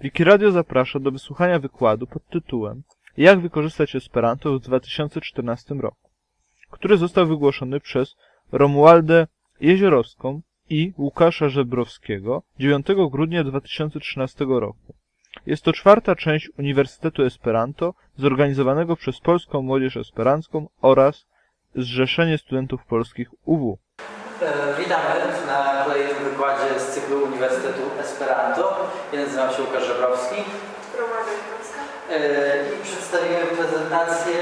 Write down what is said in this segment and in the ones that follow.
Wikiradio zaprasza do wysłuchania wykładu pod tytułem Jak wykorzystać Esperanto w 2014 roku, który został wygłoszony przez Romualdę Jeziorowską i Łukasza Żebrowskiego 9 grudnia 2013 roku. Jest to czwarta część Uniwersytetu Esperanto zorganizowanego przez Polską Młodzież Esperancką oraz Zrzeszenie Studentów Polskich UW. Witamy na kolejnym wykładzie z cyklu Uniwersytetu Esperanto. Ja nazywam się Łukasz Żebrowski i przedstawimy prezentację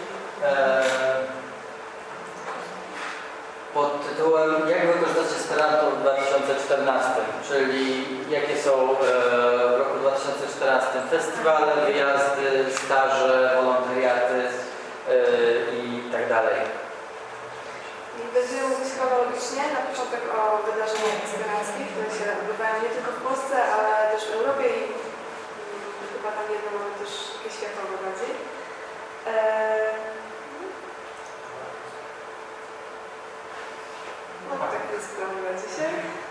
pod tytułem Jak wykorzystać Esperanto w 2014, czyli jakie są w roku 2014 festiwale, wyjazdy, staże, wolontariaty i tak dalej. Będziemy mówić chronologicznie, na początek o wydarzeniach esperanckich, które się odbywają nie tylko w Polsce, ale też w Europie i chyba tam jedno mamy też takie światowe bardziej. No tak jest plan dzisiaj.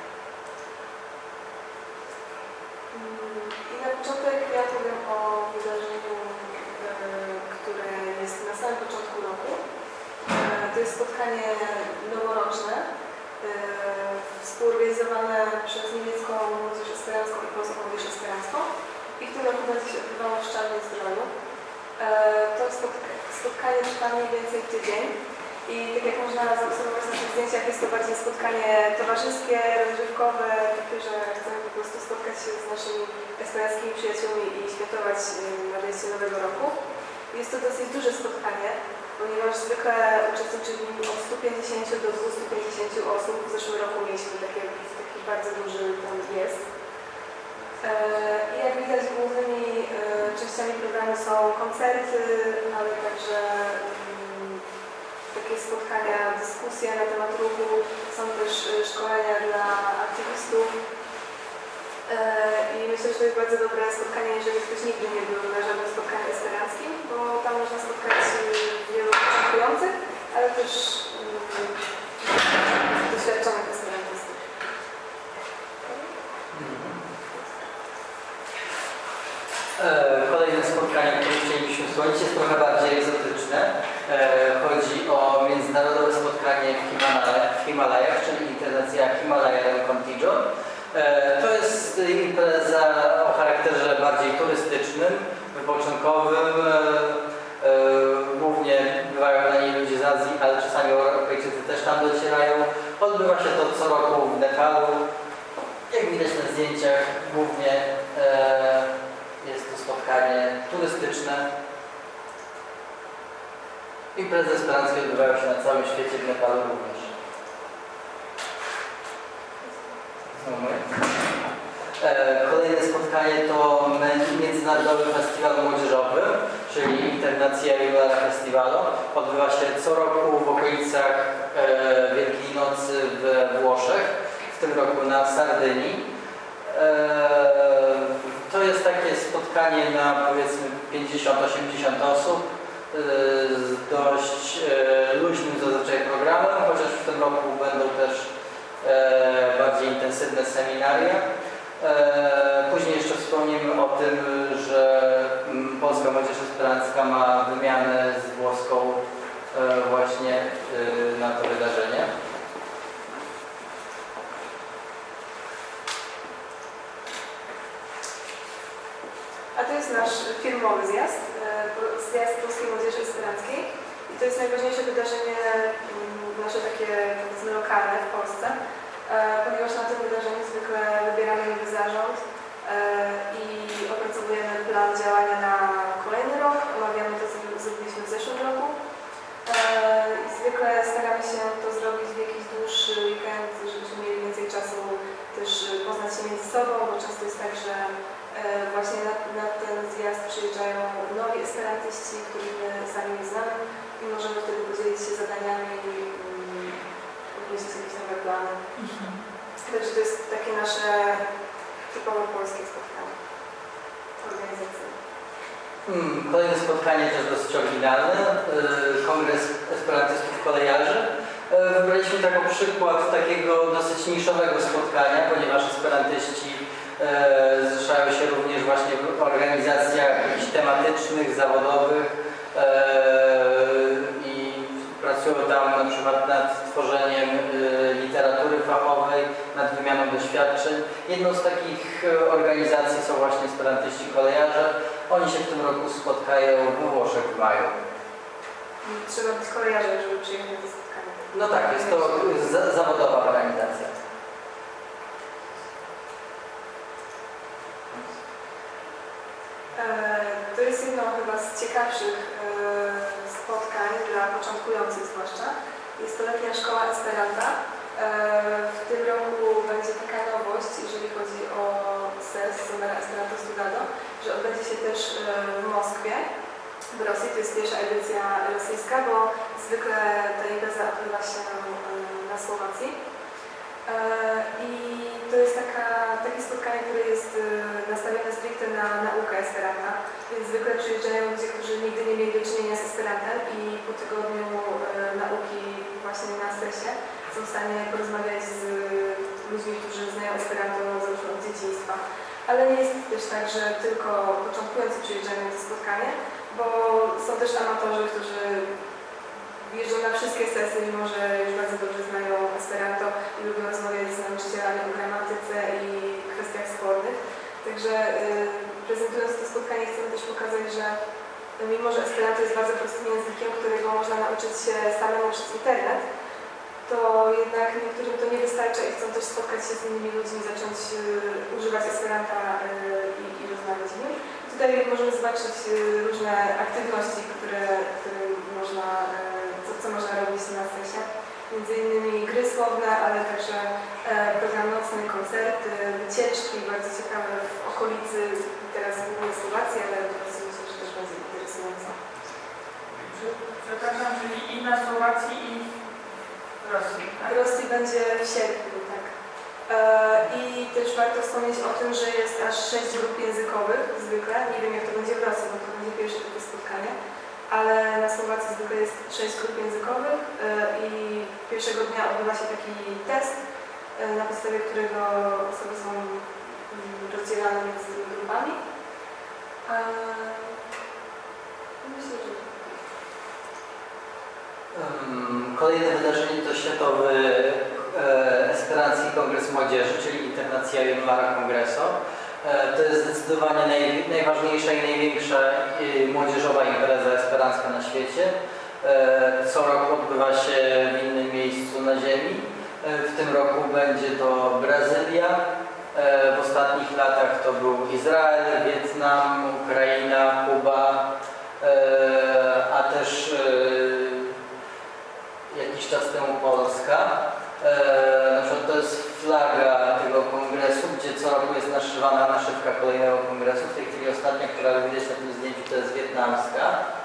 I na początek ja powiem o wydarzeniu, które jest na samym początku roku. To jest spotkanie noworoczne, współorganizowane przez niemiecką młodzież esperancką i polską młodzież esperancką i w tym roku będzie się odbywało w Szczarnej-Zdroju. To spotkanie trwa mniej więcej tydzień i tak jak można zaobserwować na tych zdjęciach, jest to bardziej spotkanie towarzyskie, rozrywkowe, takie, że chcemy po prostu spotkać się z naszymi esperanckimi przyjaciółmi i świętować nadejście Nowego Roku. Jest to dosyć duże spotkanie, ponieważ zwykle uczestniczy w nim od 150 do 250 osób. W zeszłym roku mieliśmy taki bardzo duży tam jest. I jak widać głównymi częściami programu są koncerty, ale także takie spotkania, dyskusje na temat ruchu, są też szkolenia dla aktywistów. I myślę, że to jest bardzo dobre spotkanie, jeżeli ktoś nigdy nie był na żadnym spotkaniu esperanckim, bo tam można spotkać wielu początkujących, ale też doświadczonych esperantystów. Kolejne spotkanie, które chcielibyśmy wspomnieć, jest trochę bardziej egzotyczne. Chodzi o międzynarodowe spotkanie w Himalajach, czyli Internacja Himalaya Contigo. To jest impreza o charakterze bardziej turystycznym, wypoczynkowym. Głównie bywają na niej ludzie z Azji, ale czasami Europejczycy też tam docierają. Odbywa się to co roku w Nepalu. Jak widać na zdjęciach, głównie jest to spotkanie turystyczne. Imprezy esperanckie odbywają się na całym świecie, w Nepalu również. Kolejne spotkanie to Międzynarodowy Festiwal Młodzieżowy, czyli Internacja Jubilara Festivalu. Odbywa się co roku w okolicach Wielkiej Nocy we Włoszech, w tym roku na Sardynii. To jest takie spotkanie na powiedzmy 50-80 osób z dość luźnym zazwyczaj programem, chociaż w tym roku będą też bardziej intensywne seminaria. Później jeszcze wspomnimy o tym, że Polska Młodzież Esperancka ma wymianę z włoską właśnie na to wydarzenie. A to jest nasz filmowy zjazd Polskiej Młodzieży Esperanckiej i to jest najważniejsze wydarzenie nasze takie powiedzmy lokalne w Polsce, ponieważ na tym wydarzeniu zwykle wybieramy nowy zarząd i opracowujemy plan działania na kolejny rok, omawiamy to, co zrobiliśmy w zeszłym roku i zwykle staramy się to zrobić w jakiś dłuższy weekend, żebyśmy mieli więcej czasu też poznać się między sobą, bo często jest tak, że właśnie na ten zjazd przyjeżdżają nowi esperantyści, których my sami nie znamy i możemy wtedy podzielić się zadaniami i wymyślić jakieś nowe plany. Także to jest takie nasze typowo polskie spotkanie organizacyjne. Kolejne spotkanie też dosyć oryginalne. Kongres Esperantystów Kolejarzy. Wybraliśmy jako przykład takiego dosyć niszowego spotkania, ponieważ esperantyści Zrzeszają się również właśnie w organizacjach jakichś tematycznych, zawodowych i pracują tam na przykład nad tworzeniem literatury fachowej, nad wymianą doświadczeń. Jedną z takich organizacji są właśnie esperantyści kolejarze. Oni się w tym roku spotkają we Włoszech w maju. Trzeba być kolejarzem, żeby przyjechać na to spotkanie. No tak, jest to zawodowa organizacja. To jest jedno chyba z ciekawszych spotkań dla początkujących zwłaszcza. Jest to letnia szkoła Esperanta. W tym roku będzie taka nowość, jeżeli chodzi o SES, Somera Esperanto Studado, że odbędzie się też w Moskwie, w Rosji. To jest pierwsza edycja rosyjska, bo zwykle ta impreza odbywa się na Słowacji. I to jest takie spotkanie, które jest nastawione stricte na naukę Esperanta, więc zwykle przyjeżdżają ludzie, którzy nigdy nie mieli do czynienia z Esperantem i po tygodniu nauki właśnie na SES-ie są w stanie porozmawiać z ludźmi, którzy znają Esperanto załóżmy od dzieciństwa. Ale nie jest też tak, że tylko początkujący przyjeżdżają na to spotkanie, bo są też amatorzy, którzy jeżdżą na wszystkie sesje, mimo że już bardzo dobrze znają Esperanto i lubią rozmawiać z nauczycielami o gramatyce i kwestiach spornych. Także prezentując to spotkanie chcemy też pokazać, że mimo że Esperanto jest bardzo prostym językiem, którego można nauczyć się samemu przez internet, to jednak niektórym to nie wystarcza i chcą też spotkać się z innymi ludźmi, zacząć używać Esperanta i rozmawiać w nim. Tutaj możemy zobaczyć różne aktywności, które można, co można robić na SES-ie. Między innymi gry słowne, ale także program nocny, koncerty, wycieczki, bardzo ciekawe w okolicy, teraz głównie Słowacji, ale myślę, że też będzie interesująco. Przepraszam, czyli i na Słowacji, i w Rosji, tak? W Rosji będzie w sierpniu, tak. I też warto wspomnieć o tym, że jest aż 6 grup językowych zwykle. Nie wiem jak to będzie w Rosji, bo to będzie pierwsze takie spotkanie. Ale na Słowacji zwykle jest 6 grup językowych i pierwszego dnia odbywa się taki test, na podstawie którego osoby są rozdzielane między tymi grupami. Myślę, że... Kolejne wydarzenie to Światowy Esperancki Kongres Młodzieży, czyli Internacja Junulara Congreso. To jest zdecydowanie najważniejsza i największa młodzieżowa impreza esperancka na świecie. Co roku odbywa się w innym miejscu na ziemi. W tym roku będzie to Brazylia. W ostatnich latach to był Izrael, Wietnam, Ukraina, Kuba, a też jakiś czas temu Polska. Na przykład to jest flaga tego kongresu, gdzie co roku jest naszywana naszywka kolejnego kongresu. W tej chwili ostatnia, która widać na tym zdjęciu, to jest wietnamska.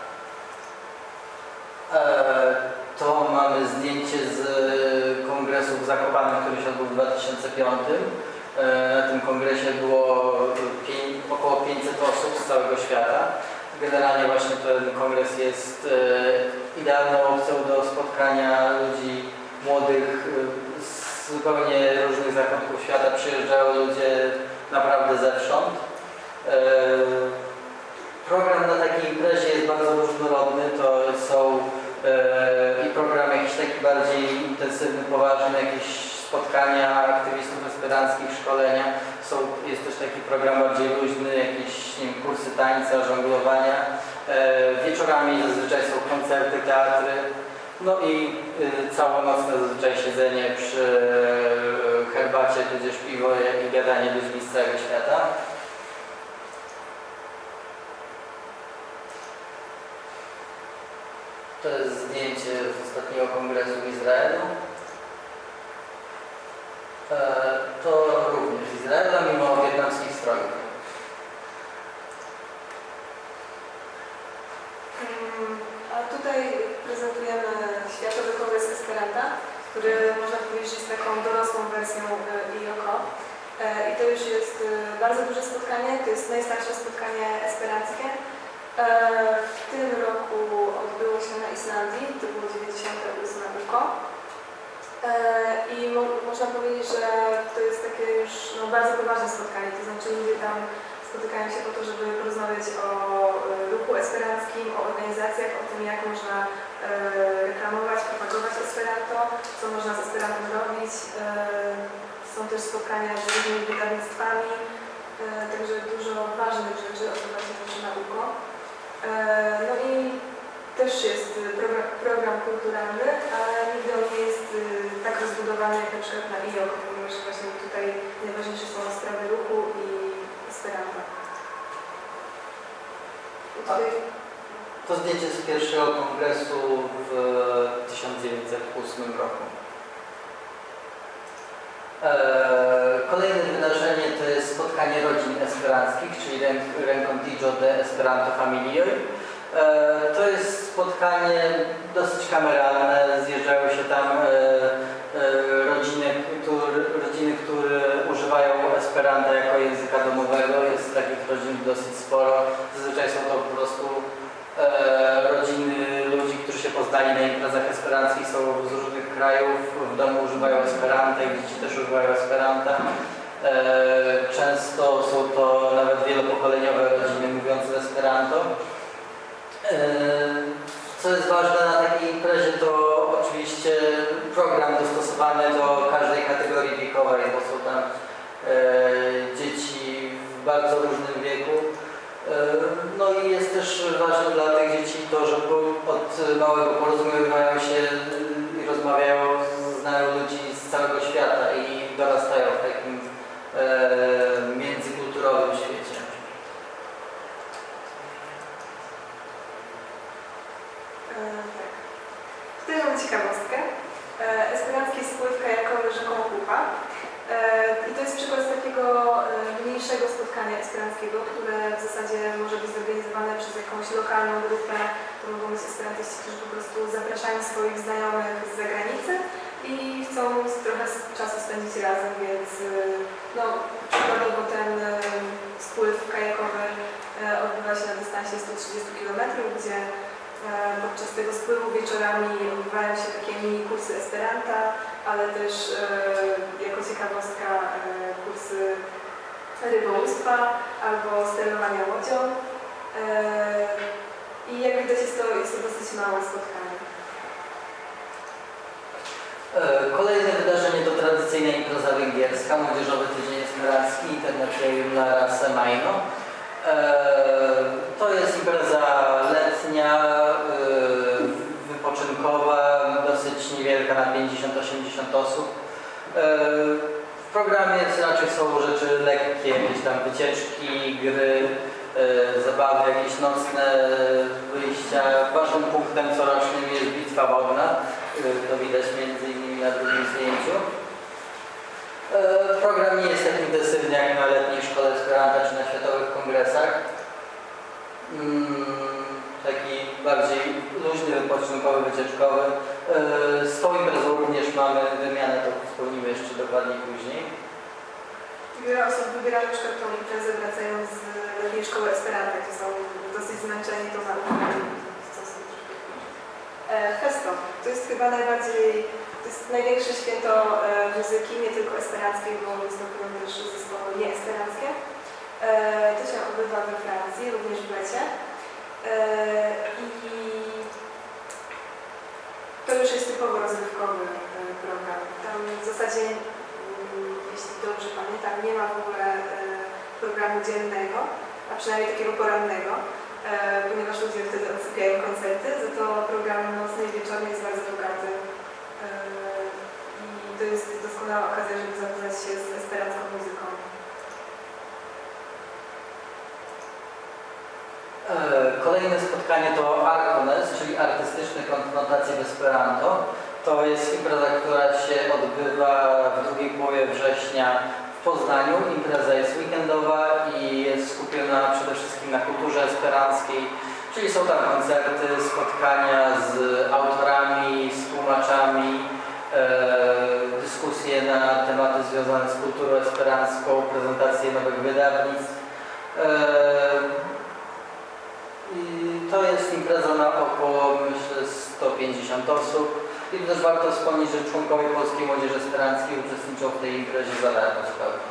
To mamy zdjęcie z kongresu w Zakopanem, który się odbył w 2005. Na tym kongresie było około 500 osób z całego świata. Generalnie właśnie ten kongres jest idealną opcją do spotkania ludzi młodych z zupełnie różnych zakątków świata. Przyjeżdżają ludzie naprawdę zewsząd. Program na takiej imprezie jest bardzo różnorodny. To są i program jakiś taki bardziej intensywny, poważny, jakieś spotkania aktywistów esperanckich, szkolenia. Jest też taki program bardziej luźny, jakieś nie wiem, kursy tańca, żonglowania. Wieczorami zazwyczaj są koncerty, teatry. No i całonocne zazwyczaj siedzenie przy herbacie, tudzież piwo i gadanie ludźmi z całego świata. To jest zdjęcie z ostatniego kongresu w Izraelu. To również z Izraela, mimo wietnamskich strojów. A tutaj prezentujemy Światowy Kongres Esperanta, który można powiedzieć, że jest taką dorosłą wersją IOKO. I to już jest bardzo duże spotkanie, to jest najstarsze spotkanie esperanckie. W tym roku odbyło się na Islandii, to było 98. UKO. I można powiedzieć, że to jest takie już bardzo poważne spotkanie, to znaczy ludzie tam spotykają się po to, żeby porozmawiać o ruchu esperantkim, o organizacjach, o tym, jak można reklamować, propagować Esperanto, co można z Esperantem robić. Są też spotkania z różnymi wydawnictwami, także dużo ważnych rzeczy odbywa się też nauką. No i też jest program kulturalny, ale nigdy on nie jest tak rozbudowany jak na przykład na IOK, ponieważ właśnie tutaj najważniejsze są sprawy ruchu i Esperanto. To zdjęcie z pierwszego kongresu w 1908 roku. Kolejne wydarzenie to jest spotkanie rodzin esperanckich, czyli Rencontillo de Esperanto Familioj. To jest spotkanie dosyć kameralne, zjeżdżają się tam rodziny, które używają Esperanta jako języka domowego. Jest takich rodzin dosyć sporo. Zazwyczaj są to po prostu rodziny ludzi, którzy się poznali na imprezach esperanckich, są z różnych krajów, w domu używają Esperanta i dzieci też używają Esperanta. Często są to nawet wielopokoleniowe rodziny mówiące Esperanto. Co jest ważne na takiej imprezie, to oczywiście program dostosowany do każdej kategorii wiekowej, bo są tam dzieci w bardzo różnym wieku. No i jest też ważne dla tych dzieci to, że od małego porozumiewają się i rozmawiają, znają ludzi z całego świata i dorastają w takim międzykulturowym świecie. Tak. Tutaj mam ciekawostkę. Esperancki spływ kajakowy rzeką Kupa. I to jest przykład takiego mniejszego spotkania esperanckiego, które w zasadzie może być zorganizowane przez jakąś lokalną grupę. To mogą być esperantyści, którzy po prostu zapraszają swoich znajomych z zagranicy i chcą trochę czasu spędzić razem, więc no, przykładowo ten spływ kajakowy odbywa się na dystansie 130 km, gdzie podczas tego spływu wieczorami odbywają się takie mini kursy Esperanta, ale też jako ciekawostka kursy rybołówstwa albo sterowania łodzią. I jak widać jest to dosyć małe spotkanie. Kolejne wydarzenie to tradycyjna impreza węgierska, Młodzieżowy Tydzień Esperancki, International Lara Semajno. To jest impreza letnia, wypoczynkowa, dosyć niewielka, na 50-80 osób. W programie raczej są rzeczy lekkie, jakieś tam wycieczki, gry, zabawy, jakieś nocne wyjścia. Ważnym punktem corocznym jest bitwa wodna, to widać m.in. na drugim zdjęciu. Program nie jest tak intensywny jak na letniej szkole Esperanta czy na światowych kongresach. Taki bardziej luźny, wypoczynkowy, wycieczkowy. Z tą imprezą również mamy wymianę, to wspomnimy jeszcze dokładniej później. Wiele osób wybiera na przykład tą imprezę wracając z letniej szkoły Esperanta, gdzie są dosyć zmęczeni tą nauką. Festo. To jest chyba to jest największe święto muzyki, nie tylko esperanckiej, bo występują też zespoły nieesperanckie. To się odbywa we Francji, również w lecie. I to już jest typowo rozrywkowy program. Tam w zasadzie, jeśli dobrze pamiętam, nie ma w ogóle programu dziennego, a przynajmniej takiego porannego, ponieważ ludzie wtedy odsypiają koncerty, za to program nocny i wieczorny jest bardzo bogaty. I to jest doskonała okazja, żeby zapoznać się z esperancką muzyką. Kolejne spotkanie to Arcones, czyli artystyczne konfrontacje w Esperanto. To jest impreza, która się odbywa w drugiej połowie września w Poznaniu. Impreza jest weekendowa i jest skupiona przede wszystkim na kulturze esperanckiej, czyli są tam koncerty, spotkania z autorami, z tłumaczami, dyskusje na tematy związane z kulturą esperancką, prezentacje nowych wydawnictw. I to jest impreza na około, myślę, 150 osób. I też warto wspomnieć, że członkowie Polskiej Młodzieży Esperanckiej uczestniczą w tej imprezie za darmo zupełnie.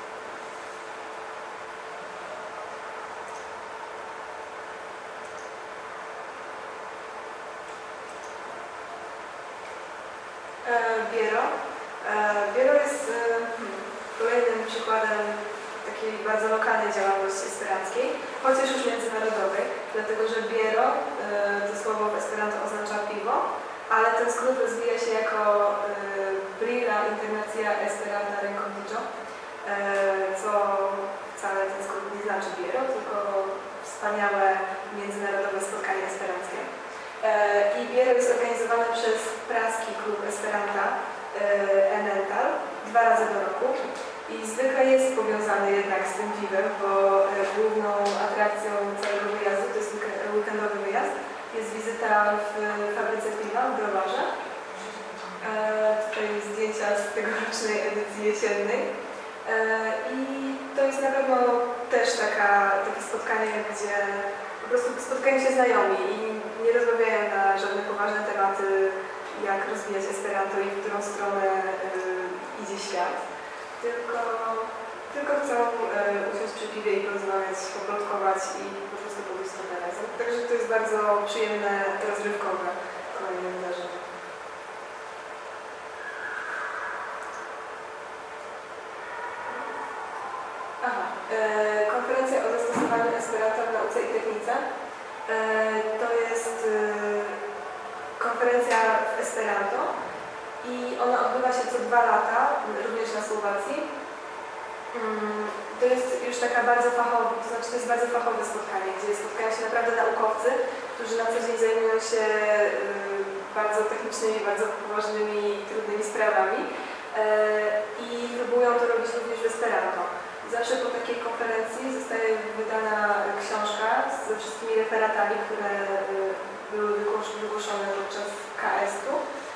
Biero jest kolejnym przykładem takiej bardzo lokalnej działalności esperanckiej, chociaż już międzynarodowej, dlatego że biero, to słowo w esperanto oznacza piwo, ale ten skrót rozwija się jako Brilla Internacja Esperanta Rencontijo, co wcale ten skrót nie znaczy biero, tylko wspaniałe międzynarodowe spotkanie esperanckie. I biero jest organizowane przez praski klub Esperanta Emmental 2 razy do roku i zwykle jest powiązany jednak z tym piwem, bo główną atrakcją całego wyjazdu, to jest weekendowy wyjazd, jest wizyta w fabryce piwa w browarze. Tutaj zdjęcia z tegorocznej edycji jesiennej. I to jest na pewno też takie spotkanie, gdzie po prostu spotkają się znajomi i nie rozmawiają na żadne poważne tematy, jak rozwijać esperanto i w którą stronę idzie świat, tylko chcą usiąść przy piwie i porozmawiać, poplotkować i po prostu pójść trochę razem. Także to jest bardzo przyjemne, rozrywkowe kolejne wydarzenie. Konferencja o zastosowaniu esperanto w nauce i technice. To jest konferencja w esperanto i ona odbywa się co 2 lata, również na Słowacji. To jest już taka bardzo fachowa, to znaczy to jest bardzo fachowe spotkanie, gdzie spotkają się naprawdę naukowcy, którzy na co dzień zajmują się bardzo technicznymi, bardzo poważnymi i trudnymi sprawami i próbują to robić również w esperanto. Zawsze po takiej konferencji zostaje wydana książka ze wszystkimi referatami, które były wygłoszone podczas KS-u.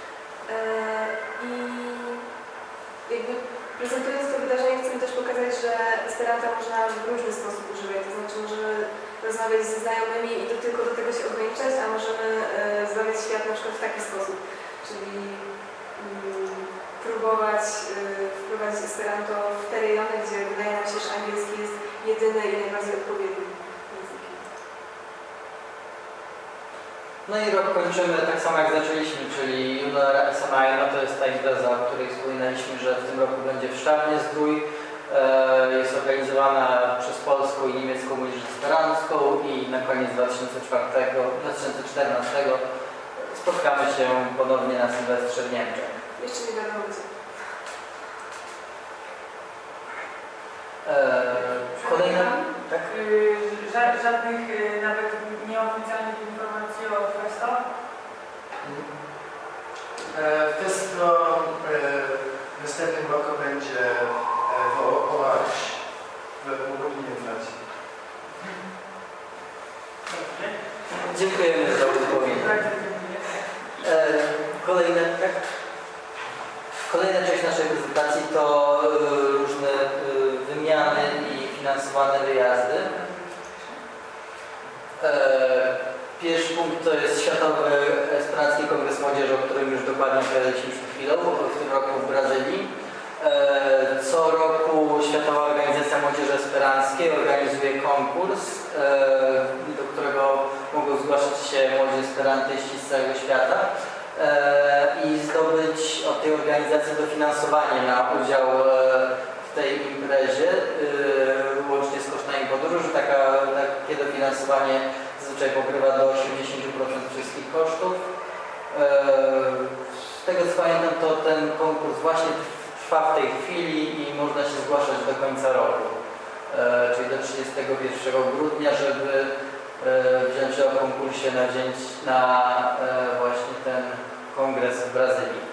I jakby prezentując to wydarzenie chcemy też pokazać, że esperanto można w różny sposób używać. To znaczy możemy rozmawiać ze znajomymi i to tylko do tego się ograniczać, a możemy zbawiać świat na przykład w taki sposób, czyli próbować wprowadzić esperanto w te rejony, gdzie wydaje nam się, że angielski jest jedyny i najbardziej odpowiedni językiem. No i rok kończymy tak samo jak zaczęliśmy, czyli Junior SMI, to jest ta impreza, o której wspominaliśmy, że w tym roku będzie w Sztabnie-Zdrój. Jest organizowana przez polską i niemiecką młodzież esperancką i na koniec 2014 spotkamy się ponownie na Sylwestrze w Niemczech. Jeszcze nie wiadomo gdzie. Kolejna? Tak? Żadnych nawet nieoficjalnych informacji o Festo? Festo w następnym roku będzie w Ołaś, w południu Francji. Dziękujemy za wypowiedź. Kolejna część naszej prezentacji to różne wymiany i finansowane wyjazdy. Pierwszy punkt to jest Światowy Esperancki Kongres Młodzieży, o którym już dokładnie opowiadaliśmy przed chwilą, w tym roku w Brazylii. Co roku Światowa Organizacja Młodzieży Esperanckiej organizuje konkurs, do którego mogą zgłaszać się młodzi esperantyści z całego świata i zdobyć od tej organizacji dofinansowanie na udział w tej imprezie, łącznie z kosztami podróży. Takie dofinansowanie zazwyczaj pokrywa do 80% wszystkich kosztów. Z tego co pamiętam, to ten konkurs właśnie trwa w tej chwili i można się zgłaszać do końca roku, czyli do 31 grudnia, żeby wziąć udział w konkursie na właśnie ten kongres w Brazylii.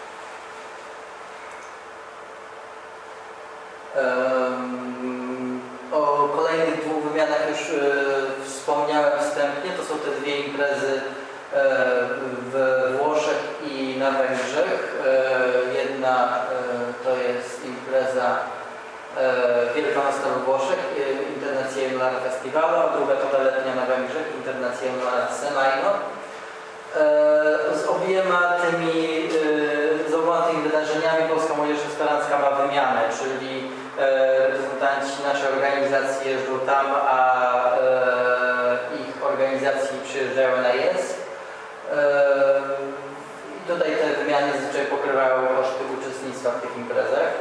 O kolejnych 2 wymianach już wspomniałem wstępnie. To są te 2 imprezy w Włoszech i na Węgrzech. Jedna to jest impreza Wielkanocna we Włoszech, Internazionale Festivalu, a druga to letnia na Węgrzech, Internazionale Semaino. Z obiema tymi wydarzeniami Polska Młodzież Esperantka ma wymianę, czyli reprezentanci naszej organizacji jeżdżą tam, a ich organizacji przyjeżdżają na jest. I tutaj te wymiany zazwyczaj pokrywają koszty uczestnictwa w tych imprezach.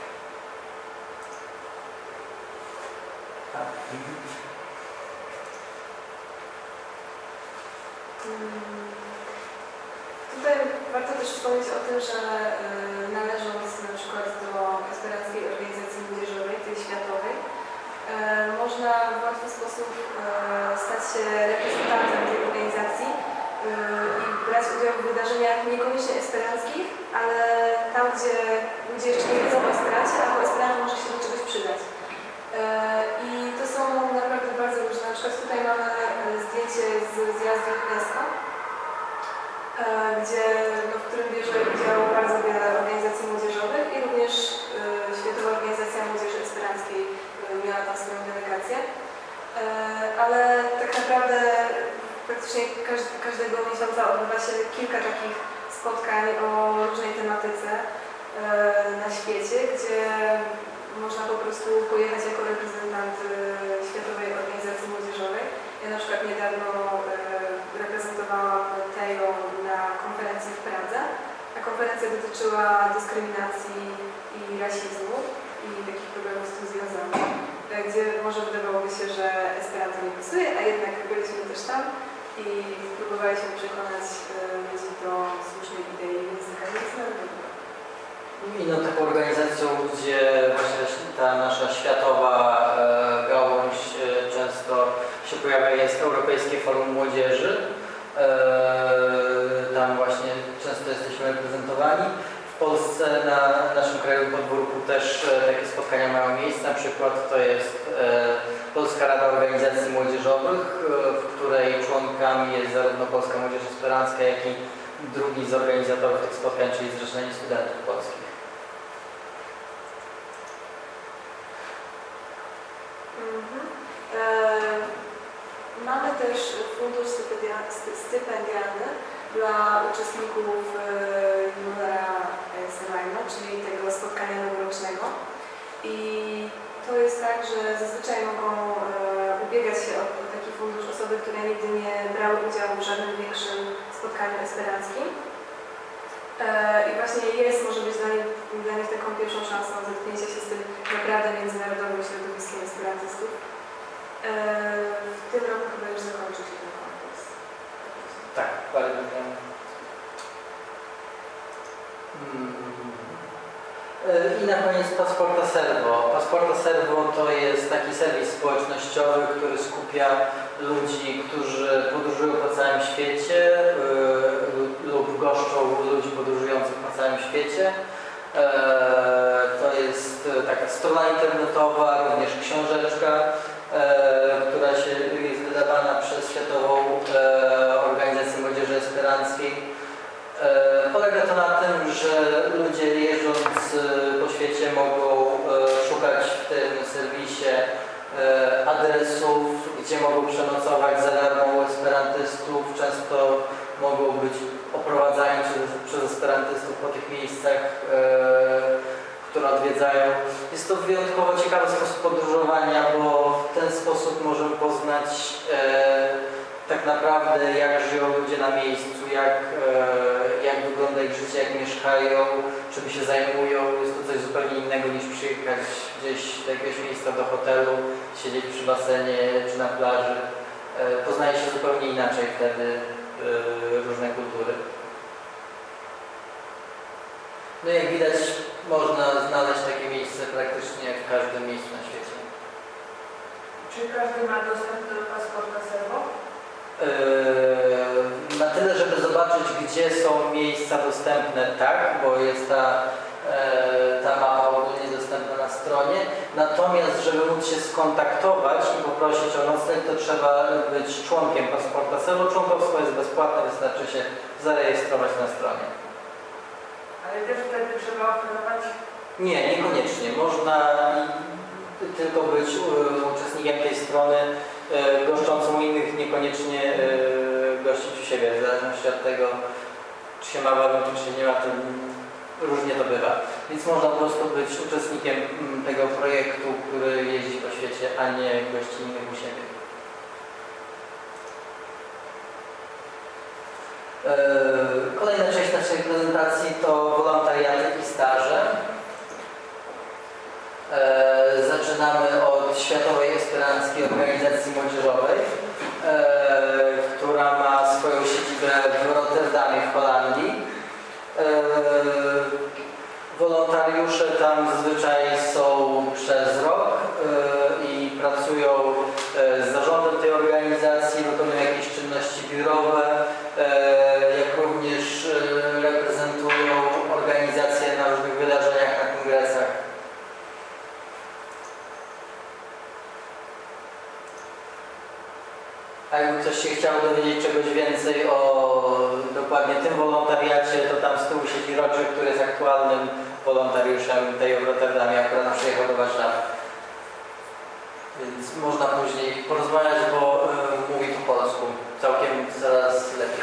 Tutaj warto też wspomnieć o tym, że należąc na przykład do Esperanskiej Organizacji Młodzieżowej, tej światowej, można w łatwy sposób stać się reprezentantem tej organizacji i brać udział w wydarzeniach niekoniecznie esperanckich, ale tam, gdzie ludzie jeszcze nie wiedzą o Esperancie, albo Esperanto może się do czegoś przydać. I to są naprawdę bardzo różne. Na przykład tutaj mamy zdjęcie z zjazdu UNESCO, w którym bierze udział bardzo wiele organizacji młodzieżowych i również Światowa Organizacja Młodzieży Esperanckiej miała tam swoją delegację. Ale tak naprawdę praktycznie każdego miesiąca odbywa się kilka takich spotkań o różnej tematyce na świecie, gdzie można po prostu pojechać jako reprezentant Światowej Organizacji Młodzieżowej. Ja na przykład niedawno reprezentowałam TEJO na konferencji w Pradze, a konferencja dotyczyła dyskryminacji i rasizmu i takich problemów z tym związanych, gdzie może wydawałoby się, że Esperanto nie pasuje, a jednak byliśmy też tam i próbowaliśmy przekonać ludzi do słusznej idei języka międzynarodowego. Inną taką organizacją, gdzie właśnie ta nasza światowa gałąź często się pojawia, jest Europejskie Forum Młodzieży. Tam właśnie często jesteśmy reprezentowani. W Polsce na naszym krajowym podwórku też takie spotkania mają miejsce. Na przykład to jest Polska Rada Organizacji Młodzieżowych, w której członkami jest zarówno Polska Młodzież Esperancka, jak i drugi z organizatorów tych spotkań, czyli Zrzeszenie Studentów Polskich. Mamy też fundusz stypendialny dla uczestników Juniora Semajno, czyli tego spotkania noworocznego. I to jest tak, że zazwyczaj mogą ubiegać się o taki fundusz osoby, które nigdy nie brały udziału w żadnym większym spotkaniu esperanckim. I właśnie jest, może być dla nich taką pierwszą szansą zetknięcia się z tym naprawdę międzynarodowym środowiskiem esperantystów. W tym roku chyba już zakończy się ten konkurs. Tak, parę dni temu. I na koniec Paszporta Servo. Paszporta Servo to jest taki serwis społecznościowy, który skupia ludzi, którzy podróżują po całym świecie lub goszczą ludzi podróżujących po całym świecie. To jest taka strona internetowa, również książeczka, która jest wydawana przez Światową Organizację Młodzieży Esperanckiej. Polega to na tym, że ludzie jeżdżąc po świecie mogą szukać w tym serwisie adresów, gdzie mogą przenocować za darmo u esperantystów. Często mogą być oprowadzani przez esperantystów po tych miejscach, które odwiedzają. Jest to wyjątkowo ciekawy sposób podróżowania, bo w ten sposób możemy poznać tak naprawdę, jak żyją ludzie na miejscu, jak wygląda ich życie, jak mieszkają, czym się zajmują. Jest to coś zupełnie innego niż przyjechać gdzieś do jakiegoś miejsca, do hotelu, siedzieć przy basenie czy na plaży. Poznaje się zupełnie inaczej wtedy różne kultury. No jak widać, można znaleźć takie miejsce praktycznie w każdym miejscu na świecie. Czy każdy ma dostęp do Paszporta Servo? Na tyle, żeby zobaczyć, gdzie są miejsca dostępne, tak, bo jest ta mapa ogólnie dostępna na stronie. Natomiast, żeby móc się skontaktować i poprosić o nocleg, to trzeba być członkiem Paszporta Servo. Członkostwo jest bezpłatne, wystarczy się zarejestrować na stronie. Ale też wtedy trzeba oferować? Nie, niekoniecznie. Można tylko być uczestnikiem tej strony, goszczącą innych, niekoniecznie gościć u siebie, w zależności od tego, czy się ma warunki, czy nie ma, to różnie to bywa. Więc można po prostu być uczestnikiem tego projektu, który jeździ po świecie, a nie gościnnym u siebie. Kolejna część naszej prezentacji to wolontariaty i staże. Zaczynamy od Światowej Esperanckiej Organizacji Młodzieżowej, która ma swoją siedzibę w Rotterdamie w Holandii. Wolontariusze tam zazwyczaj są przez rok i pracują z zarządem tej organizacji, wykonują jakieś czynności biurowe, jak również reprezentują organizacje na różnych wydarzeniach, na kongresach. A jakby ktoś się chciał dowiedzieć czegoś więcej o dokładnie tym wolontariacie, to tam z tyłu siedzi Roger, który jest aktualnym wolontariuszem tej w Rotterdamie, akurat przyjechał do Warszawy. Więc można później porozmawiać, bo mówi po polsku całkiem coraz lepiej.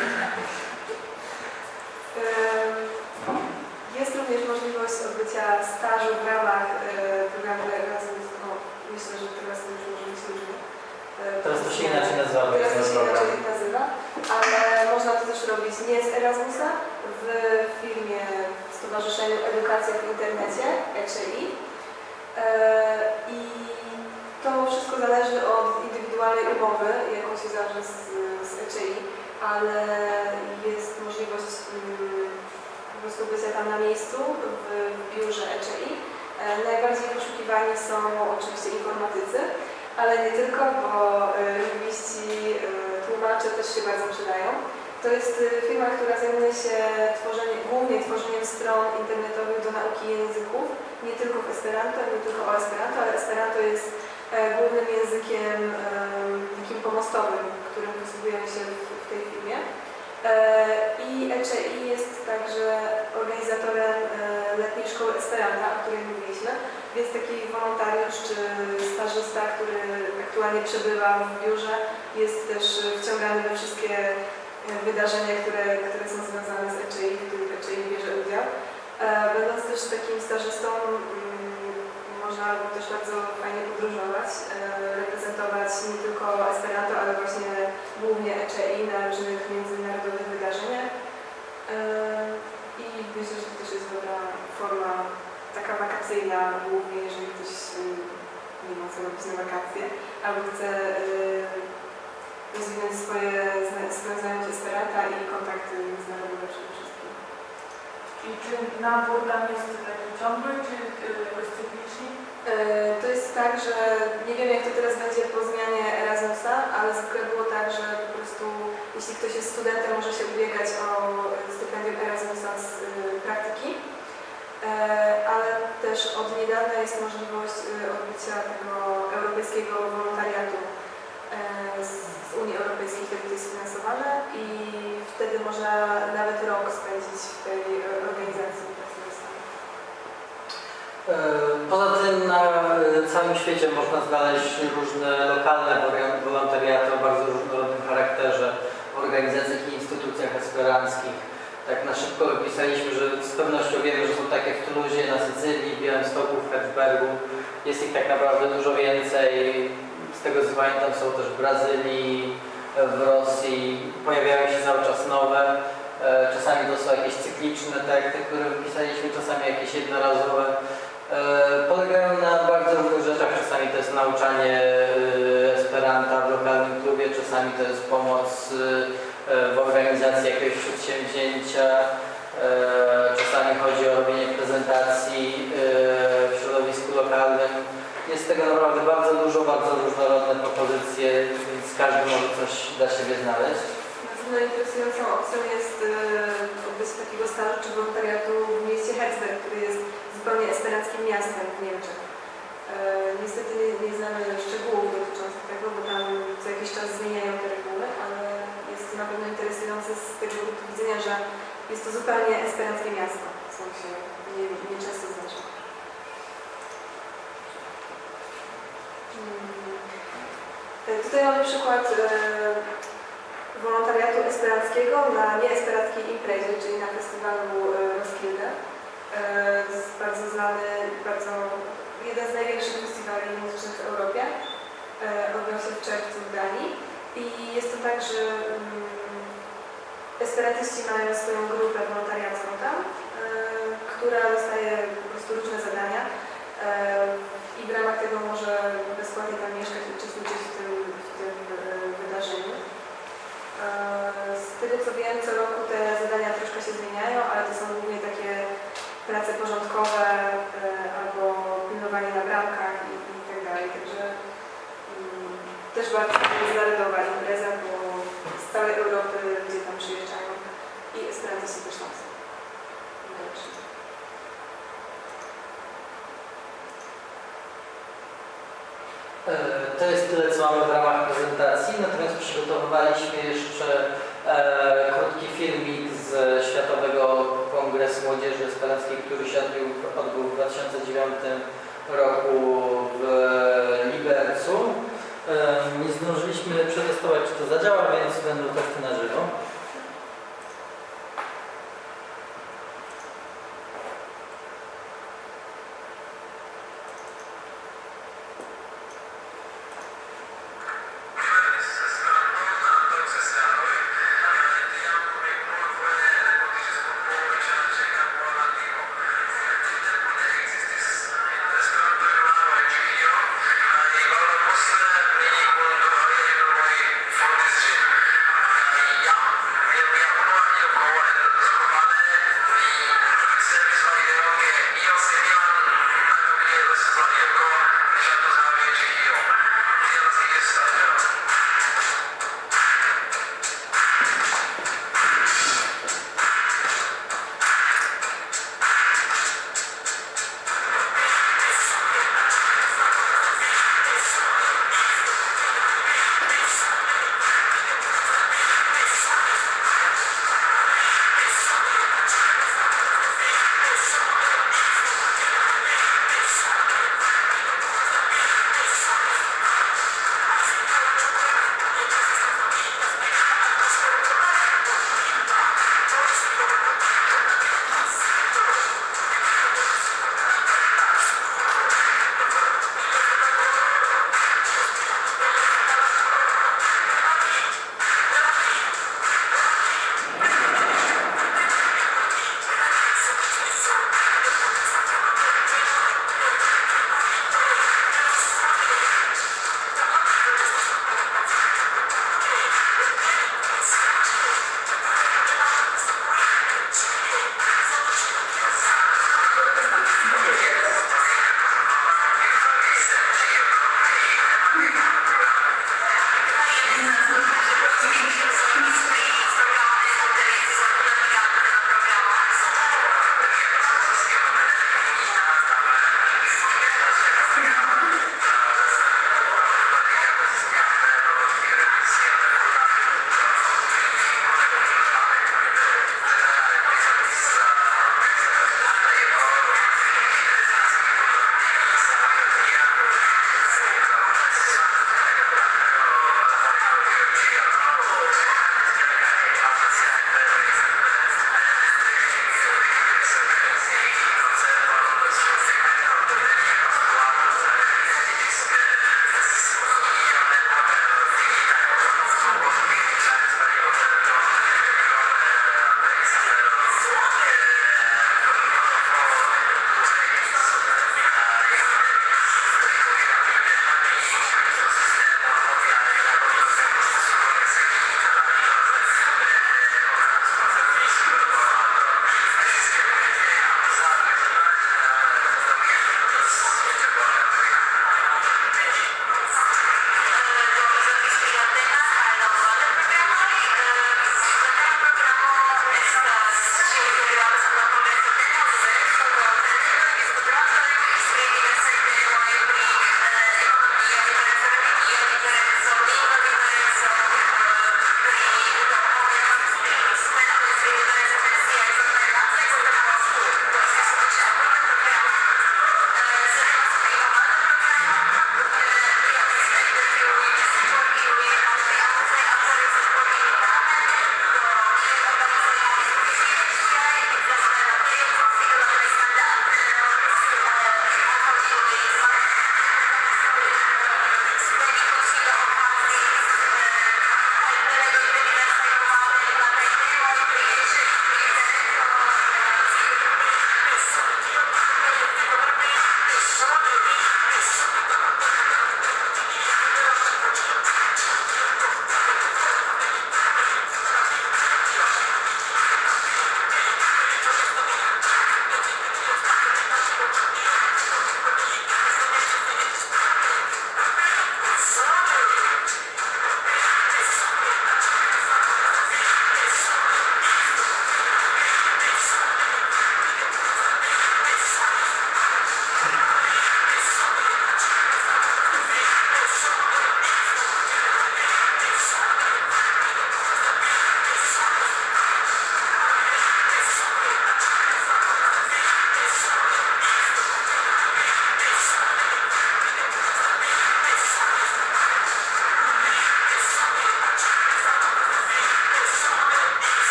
Jest również możliwość odbycia stażu w ramach programu Erasmus. Myślę, że teraz już może być różnie. Teraz to się inaczej nazywa. Teraz to się inaczej nazywa, ale można to też robić nie z Erasmusa, w firmie, w Stowarzyszeniu Edukacja w Internecie, ECI. I to wszystko zależy od indywidualnej umowy, jaką się zawrze z ECI, ale jest możliwość po prostu bycia tam na miejscu, w biurze ECI. Najbardziej poszukiwani są oczywiście informatycy, ale nie tylko, bo lingwiści, tłumacze też się bardzo przydają. To jest firma, która zajmuje się głównie tworzeniem stron internetowych do nauki języków, nie tylko w Esperanto, nie tylko o Esperanto, ale Esperanto jest głównym językiem takim pomostowym, którym posługujemy się w tej firmie. I ECI jest także organizatorem letniej szkoły Esperanta, o której mówiliśmy, więc taki wolontariusz czy stażysta, który aktualnie przebywa w biurze, jest też wciągany we wszystkie wydarzenia, które są związane z ECI, w których ECI bierze udział. Będąc też takim stażystą, można też bardzo fajnie podróżować, reprezentować nie tylko Esperanto, ale właśnie głównie ECI na różnych międzynarodowych wydarzeniach. I myślę, że to też jest dobra forma, taka wakacyjna, głównie jeżeli ktoś nie ma co robić na wakacje, albo chce rozwinąć swoje znające Esperanta i kontakty międzynarodowe przede wszystkim. I czy nabór tam jest taki ciągły, czy jakoś cykliczny? To jest tak, że nie wiem jak to teraz będzie po zmianie Erasmusa, ale zwykle było tak, że po prostu jeśli ktoś jest studentem, może się ubiegać o stypendium Erasmusa z praktyki, ale też od niedawna jest możliwość odbycia tego europejskiego wolontariatu z Unii Europejskiej, wtedy to jest finansowane i wtedy można nawet rok spędzić w tej organizacji. Poza tym na całym świecie można znaleźć różne lokalne wolontariaty o bardzo różnorodnym charakterze w organizacjach i instytucjach esperanckich. Tak na szybko wypisaliśmy, że z pewnością wiemy, że są takie w Tuluzie, na Sycylii, w Białymstoku, w Herzbergu. Jest ich tak naprawdę dużo więcej. Z tego co pamiętam są też w Brazylii, w Rosji. Pojawiają się cały czas nowe. Czasami to są jakieś cykliczne teksty, które wypisaliśmy, czasami jakieś jednorazowe. Polegają na bardzo różnych rzeczach. Czasami to jest nauczanie Esperanta w lokalnym klubie, czasami to jest pomoc w organizacji jakiegoś przedsięwzięcia, czasami chodzi o robienie prezentacji w środowisku lokalnym. Jest tego naprawdę bardzo dużo, bardzo różnorodne propozycje, więc każdy może coś dla siebie znaleźć. Na pewno interesującą opcją jest odbycie takiego stażu czy wolontariatu w mieście Herzberg, który jest zupełnie esperanckim miastem w Niemczech. Niestety nie znamy szczegółów dotyczących tego, bo tam co jakiś czas zmieniają te reguły, ale jest to na pewno interesujące z tego punktu widzenia, że jest to zupełnie esperanckie miasto, co się nie często zdarza. Tutaj mamy przykład wolontariatu esperackiego na nieesperackiej imprezie, czyli na festiwalu Roskilde. To jest bardzo znany, jeden z największych festiwali muzycznych w Europie. Odbywa się w czerwcu w Danii. I jest to tak, że esperatyści mają swoją grupę wolontariacką tam, która dostaje po prostu różne zadania i w ramach tego może bezpłatnie tam mieszkać i uczestniczyć w tym wydarzeniu. Z tego co wiem, co roku te zadania troszkę się zmieniają, ale to są głównie takie prace porządkowe albo pilnowanie na bramkach i tak dalej. Także też bardzo międzynarodowa impreza, bo z całej Europy ludzie tam przyjeżdżają i esperantyści też tam są. To jest tyle, co mamy w ramach prezentacji, natomiast przygotowywaliśmy jeszcze krótki filmik z Światowego Kongresu Młodzieży Esperackiej, który się odbył w 2009 roku w Libercu. Nie zdążyliśmy przetestować, czy to zadziała, więc będą testy na żywo. Ja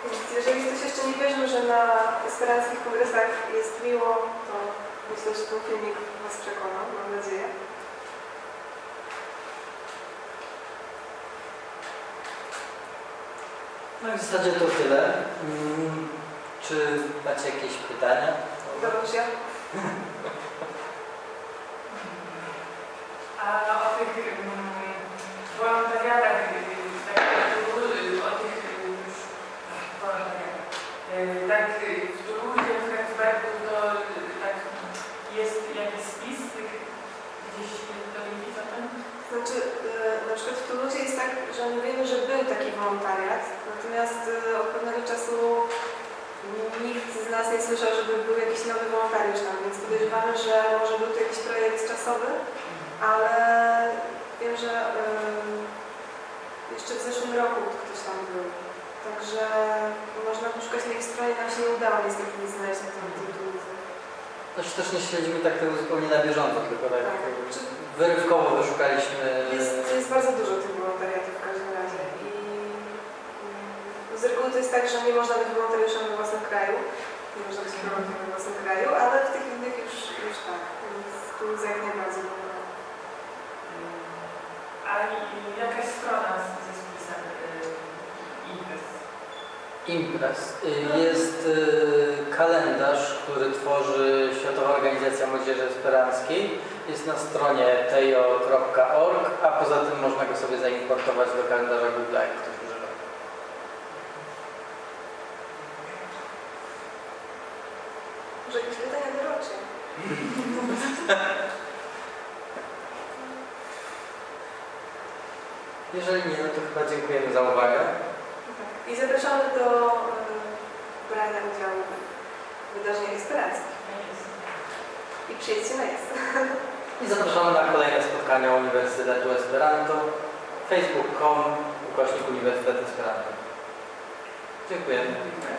Więc jeżeli ktoś jeszcze nie wierzył, że na esperanckich kongresach jest miło, to myślę, że ten filmik Was przekona, mam nadzieję. No i w zasadzie to tyle. Czy macie jakieś pytania? Dobrze. A o tych wolontariatach, o tych wolontariatach, tak w Toulouse, w Herzbergu, to tak jest jakiś spis tych gdzieś dowiedzieć o tym? Znaczy, na przykład w Toulouse jest tak, że my wiemy, że był taki wolontariat, natomiast od pewnego czasu nikt z nas nie słyszał, żeby był jakiś nowy wolontariusz tam, więc podejrzewamy, że może był to jakiś projekt czasowy, ale wiem, że jeszcze w zeszłym roku ktoś tam był. Także można poszukać na ich stronie, nam się nie udało niestety nic znaleźć na tym Toulouse. Znaczy też nie śledzimy tak tego zupełnie na bieżąco, tylko tak Tak. wyrywkowo wyszukaliśmy. Jest bardzo dużo tych wolontariatów w każdym razie i z reguły to jest tak, że nie można być wolontariuszem we własnym kraju, nie można być wolontariuszem we własnym kraju, ale w tych innych już tak, więc tu jak najbardziej. A jakaś strona ze spisem imprez? Imprez. Jest kalendarz, który tworzy Światowa Organizacja Młodzieży Esperanckiej. Jest na stronie tejo.org, a poza tym można go sobie zaimportować do kalendarza Google, jak ktoś używa. Może jakieś pytania doroczne? Jeżeli nie, no to chyba dziękujemy za uwagę. I zapraszamy do brania udziału w wydarzeniach esperanckich. I przyjdźcie na jest. I zapraszamy na kolejne spotkania Uniwersytetu Esperanto. facebook.com/Uniwersytet Esperanto. Dziękujemy.